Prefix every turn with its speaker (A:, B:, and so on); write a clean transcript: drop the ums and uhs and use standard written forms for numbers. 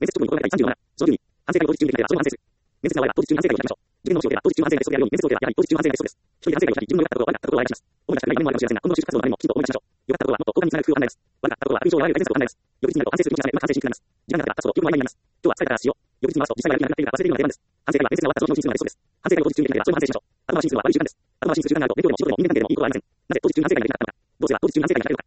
A: 面接直後に心がけた第37、その9に、反省会を当日中にできれば、その反省する。面接が終われば、当日中に反省会を開きましょう。受験の仕事であれば、当日中反省会が必要であるように、面接をやはり当日中反省会が必要です。一人で反省会を開き、自分の良かったこと、悪かったことを洗い出します。主な失敗が何もあるかもしれませんが、今後の就職活動のためにも、きちんと思い出しましょう。良かったことはもっと効果につながる工夫を考えます。悪かったことは悪意上や悪い改善策を考えます。翌日になると反省する気持ちがうまく反省しにくくなります。時間がかかったら、その記憶の合間になります。今日は疲れたからしよう。翌日に回すと、実際はやる気がなくなっているから忘れているのが出番です。反省会は面接が終わったその日のうちにするのが理想です。反省会を当日中にできれば、それも反省しましょう。後回しにするのは悪い習慣です。後回しにする時間があると、勉強よりも仕事よりも人間関係でもいいことがありません。なぜ当日中に反省会ができなかったのか。どうすれば当日中に反省会ができるのか。